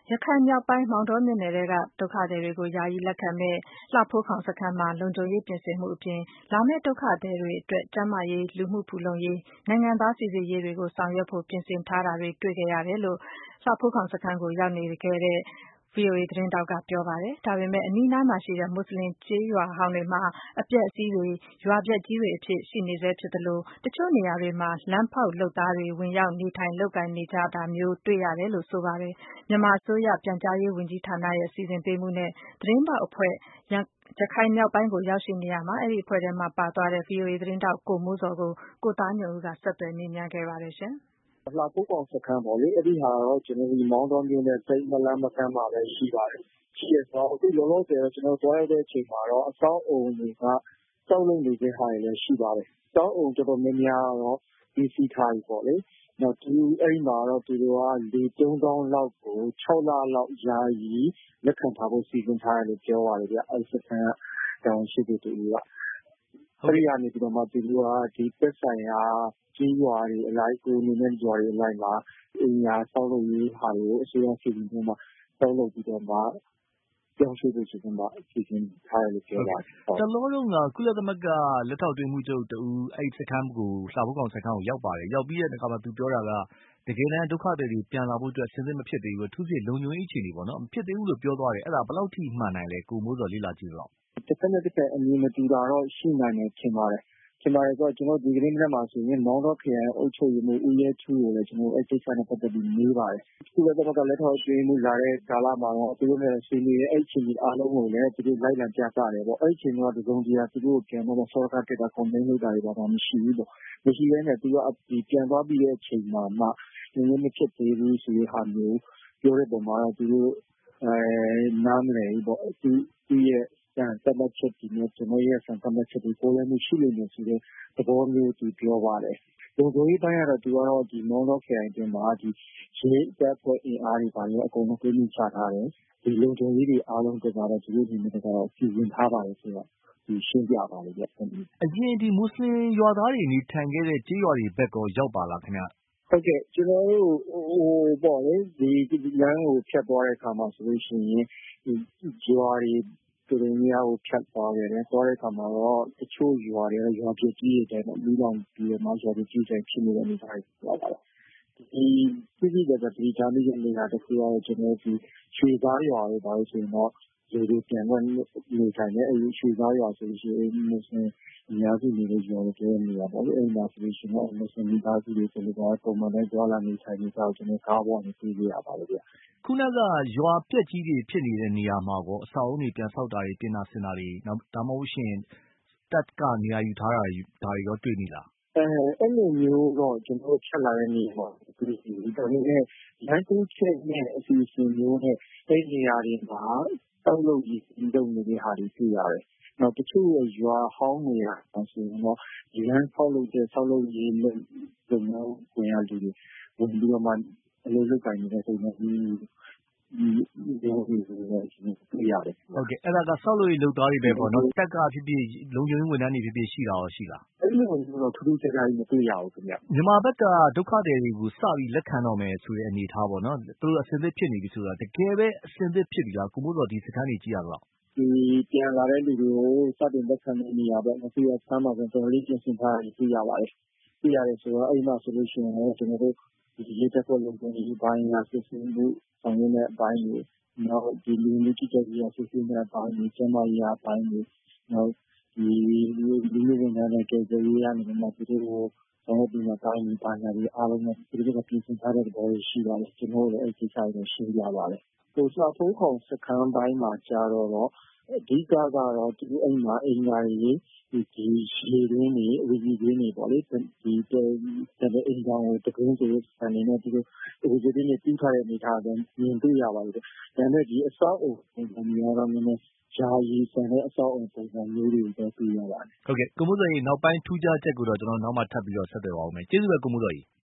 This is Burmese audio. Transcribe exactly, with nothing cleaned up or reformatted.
ရခိုင်မြောက်ပိုင်း မောင်တောမြို့နယ်ထဲက ဒုက္ခသည်တွေကို ယာယီလက်ခံမယ့် လှဖိုးခေါင်စခန်းမှာ လုံခြုံရေးပြင်ဆင်မှုအပြင် လာမယ့်ဒုက္ခသည်တွေအတွက် ကျန်းမာရေး၊ လူမှုဖူလုံရေး၊ နိုင်ငံသားစိစစ်ရေးတွေကို ဆောင်ရွက်ဖို့ ပြင်ဆင်ထားတာတွေ တွေ့ခဲ့ရတယ်လို့ လှဖိုးခေါင်စခန်းကို ရောက်နေခဲ့တဲ့ ဗွီအိုအေသတင်းထောက်က ပြောပါတယ်။ ဒါပေမဲ့ အနီးအနားမှာရှိတဲ့ မွတ်ဆလင်ကျေးရွာဟောင်းတွေမှာ အပျက်အစီးတွေ ရွာပျက်ကြီးတွေအဖြစ် ရှိနေဆဲဖြစ်သလို တချို့နေရာတွေမှာ လမ်းဖောက်လုပ်သားတွေ ဝင်ရောက်နေထိုင်လုပ်ကိုင်နေကြတာမျိုး တွေ့ရတယ်လို့ ဆိုပါတယ်။ မြန်မာအစိုးရ ပြန်ကြားရေးဝန်ကြီးဌာနရဲ့ စီစဉ်ပေးမှုနဲ့ သတင်းထောက်အဖွဲ့ ရခိုင်မြောက်ပိုင်းကို ရောက်ရှိနေရာမှာ အဲဒီအဖွဲ့ထဲပါသွားတဲ့ ဗွီအိုအေသတင်းထောက် ကိုမိုးဇော်ကို ကိုသားညွန့်ဦးက ဆက်သွယ်မေးမြန်းခဲ့ပါတယ်။လှဖိုးခေါင်စခန်းပေါ့လေ။ အဲဒီဟာကတော့ ကျနော်တို့ မောင်တောမြို့နဲ့ သိပ်မလှမ်းမကမ်းမှာပဲ ရှိပါတယ်။ ရှိတယ်ဆိုတော့ အခုလောလောဆယ်တော့ ကျနော်တို့ သွားရောက်တဲ့အချိန်မှာတော့ အဆောက်အအုံတွေက ဆောက်လုပ်နေဆဲဟာတွေလည်း ရှိပါတယ်။ အဆောက်အအုံတော်တော်များများကတော့ ပြီးစီးထားပြီပေါ့လေ။ နောက်အဲဒီမှာတော့ သူတို့က လူ သုံးသောင်းလောက်ကို ခြောက်လလောက် ယာယီလက်ခံထားဖို့ စီစဉ်ထားတယ်လို့ ပြောပါတယ်ဗျ။ အဲဒီစခန်းက တာဝန်ရှိသူတဦးက။ အဲဒီကနေပြီးတော့မှ သူတို့က ဒီသက်ဆိုင်ရာကျေးရွာတွေအလိုက် ကိုယ်နေမယ့်ရွာတွေအလိုက်မှာ အိမ်ယာဆောက်လုပ်ရေးဟာတွေကို အစိုးရစီစဉ်ပြီးတော့မှ ဆောက်လုပ်ပြီးတော့မှ ပြောင်းရွှေ့ဖို့ဆိုပြီးတော့မှ စီစဉ်ထားတယ်လို့ ပြောပါတယ်။တလောတုန်းက ကုလသမဂ္ဂလက်ထောက်အတွင်းရေးမှူးချုပ်တဦး အဲဒီစခန်းကို လှဖိုးခေါင်စခန်းကို ရောက်ပါတယ်။ ရောက်ပြီးတဲ့အခါမှာ သူပြောတာက တကယ်တမ်းဒုက္ခသည်တွေပြန်လာဖို့အတွက် အဆင်သင့်မဖြစ်သေးဘူး။ အထူးသဖြင့် လုံခြုံရေးအခြေအနေပေါ့နော် မဖြစ်သေးဘူးလို့ပြောသွားတယ်။ အဲဒါဘယ်လောက်ထိမှန်နိုင်လဲ ကိုမိုးဇော်လေ့လာကြည့်သလောက်။တဖက်နဲ့တဖက်အမြင်မတူတာတော့ ရှိနိုင်မယ်ထင်ပါတယ်။ ထင်ပါတယ်ဆိုတော့ ကျနော်တို့ ဒီကနေ့မနက်မှာဆိုရင် မောင်တောခရိုင်အုပ်ချုပ်ရေးမှူး ဦးရဲထူးကိုလည်း ကျနော်တို့ အဲဒီကိစ္စနဲ့ပတ်သက်ပြီးမေးပါတယ်။ ကုလသမဂ္ဂလက်ထောက်အတွင်းရေးမှူးလာတဲ့ကာလမှာတော့ သူတို့နဲ့ဆွေးနွေးတယ်။ အဲဒီအခြေအနေအားလုံးကိုလည်း သူတို့လိုက်လံပြသတယ်ပေါ့။ အဲဒီအချိန်တုန်းက တစုံတရာသူတို့ကိုပြန်ပြီးတော့ စောဒကတက်တာ complain လုပ်တာတွေဘာမှမရှိဘူးပေါ့။ မရှိဘဲနဲ့ သူကပြန်သွားပြီးတဲ့အချိန်မှာမှ လုံခြုံရေးမဖြစ်သေးဘူးဆိုတဲ့ဟာမျိုးပြောတဲ့အပေါ်မှာတော့ သူတို့နားမလည်ဘူးပေါ့။ သူ့ရဲ့စံသတ်မှတ်ချက်တွေနဲ့ ကျနော်ရဲ့စံသတ်မှတ်ချက်တွေ ကွဲလွဲမှုရှိလိမ့်မယ်ဆိုတဲ့သဘောမျိုးသူပြောပါတယ်။ လုံခြုံရေးပိုင်းကတော့ သူကတော့ ဒီမောင်တောခရိုင်အတွင်းမှာ ဒီရဲတပ်ဖွဲ့အင်အားတွေဘာတွေအကုန်လုံးတိုးမြှင့်ချထားတယ်။ ဒီလုံခြုံရေးတွေအားလုံးအတွက်ကတော့ သူတို့အနေနဲ့ကတော့ စီစဉ်ထားပါတယ်ဆိုတော့သူရှင်းပြပါတယ်ဗျ။အရင်ဒီမွတ်ဆလင်ရွာသားတွေနေထိုင်ခဲ့တဲ့ကျေးရွာတွေဘက်ကောရောက်ပါလားခင်ဗျ။ဟုတ်ကဲ့ ကျနော်တို့ဟိုပေါ့လေ ဒီလမ်းကိုဖြတ်သွားတဲ့အခါမှာဆိုလို့ရှိရင် ရွာတွေတော်တော်များများကိုဖြတ်သွားခဲ့တယ်။ သွားတဲ့အခါမှာတော့ တချို့ရွာတွေက ရွာပျက်ကြီးတွေတိုင်မီးလောင်ပြီးတော့မှ ရွာပျက်ကြီးတွေတိုင်ဖြစ်နေတဲ့အနေအထားတွေတွေ့ရပါတယ်။ ဒီသိသိသာသာသတိထားမိတဲ့နေရာတခုကတော့ ကျနော်တို့ဒီရွှေဇားရွာတို့ဘာလို့ဆိုရင်တော့လူတွေပြန်ပြီးနေထိုင်တယ်။ အဲဒီရွှေဇားရွာဆိုလို့ရှိရင်မွတ်ဆလင်အများစုနေတဲ့ရွာလို့ပြောတဲ့နေရာပေါ့လေ။ အဲဒီမှာဆိုလို့ရှိရင်တော့မွတ်ဆလင်မိသားစုတွေဆိုလို့ကတော့ ပုံမှန်တိုင်းသွားလာနေထိုင်နေတာကို ကျနော်ကားပေါ်ကနေတွေ့ခဲ့ရပါတယ်ဗျ။ခုနကရွာပျက်ကြီးတွေဖြစ်နေတဲ့နေရာမှာကောအဆောက်အဦးတွေပြန်ဆောက်တာတွေပြင်တာဆင်တာတွေနောက်ဒါမှမဟုတ်ရင်တပ်ကနေရာယူထားတာတွေဒါတွေရောတွေ့မိလားအဲအဲ့လိုမျိုးတော့ကျနော်တို့ဖြတ်လာတဲ့နေရာမှာတွေ့ပြီ။ဒါပေမဲ့လမ်းတိုးချက်နဲ့အစီအစဉ်မျိုးနဲ့အဲဒီနေရာတွေမှာဆောက်လုပ်ရေးလုပ်နေတဲ့ဟာတွေတွေ့ရတယ်။နောက်တချို့ရွာဟောင်းနေရာဆိုရင်တော့လမ်းဆောက်လုပ်တဲ့ဆောက်လုပ်ရေးလုပ်လုပ်ငန်းခွင်ကလူတွေဝင်ပြီးတော့မှအလုပ်လုပ်ကိုင်နေတဲ့ပုံစံမျိုးမျိုးတွေတွေ့ရတယ်။ဟုတ်ကဲ့အဲ့ဒါကဆောက်လုပ်ရေးလုပ်သားတွေပဲပေါ့နော်။တပ်ကဖြစ်ဖြစ်လုံခြုံရေးဝန်ထမ်းတွေဖြစ်ဖြစ်ရှိတာရောရှိလား။အဲ့လိုမျိုးတော့ထူးထူးခြားခြားကြီးမတွေ့ရဘူးခင်ဗျ။မြန်မာဘက်ကဒုက္ခသည်တွေကိုစပြီးလက်ခံတော့မယ်ဆိုတဲ့အနေအထားပေါ့နော်။သူတို့အဆင်သင့်ဖြစ်နေပြီဆိုတာတကယ်ပဲအဆင်သင့်ဖြစ်ပြီလားကိုမိုးဇော်ဒီစခန်းတွေကြည့်ရသလောက်။ဒီပြန်လာတဲ့လူတွေကိုစတင်လက်ခံတဲ့နေရာပေါ့။အခုစခန်းမှာဆိုတော်တော်လေးပြင်ဆင်ထားတာတွေ့ရပါတယ်။တွေ့ရတယ်ဆိုတော့အဲ့မှာဆိုလို့ရှိရင်လည်းကျနော်တို့ဒီရဲတပ်ဖွဲ့လုံခြုံရေးပိုင်းကစစ်ဆေးမှုဆောင်ရွက်တဲ့အပိုင်းတွေနောက်ဒီလူဝင်မှုကြီးကြပ်ရေးကစစ်ဆေးတဲ့အပိုင်းတွေကျန်းမာရေးအပိုင်းတွေနောက်ဒီလူမှုဝန်ထမ်းတွေကယ်ဆယ်ရေးကနေမှသူတို့ကိုဆောင်ရွက်ပေးမယ့်အပိုင်းတွေဘာညာတွေအားလုံးနဲ့သူတို့ကပြင်ဆင်ထားတဲ့သဘောတွေရှိပါတယ်။ကျနော်တို့လည်းအဲ့ဒီကိစ္စတွေရှင်းပြပါတယ်။ဟိုလှဖိုးခေါင်စခန်းပိုင်းမှာကျတော့အဓိကကတော့သူတို့အဲ့မှာအိမ်ယာတွေဒီရေတွင်းတွေအဝီစီတွင်းတွေပေါ့လေဒီအိမ်ကောင်ကိုတကုန်းဆိုတဲ့ဆန်နေနဲ့သူတို့အဝီစီတွင်းတွေတူးထားတဲ့အနေအထားကိုမြင်တွေ့ရပါတယ်။ဒါပေမဲ့ဒီအဆောက်အုံပုံစံမျိုးကတော့နည်းနည်းယာယီဆန်တဲ့အဆောက်အုံပုံစံမျိုးတွေပဲတွေ့ရပါတယ်။ဟုတ်ကဲ့ကိုမိုးဇော်ရေနောက်ပိုင်းထူးခြားချက်ကိုတော့ကျွန်တော်နောက်မှထပ်ပြီးတော့ဆက်သွယ်ပါဦးမယ်။ကျေးဇူးပဲကိုမိုးဇော်ရေ။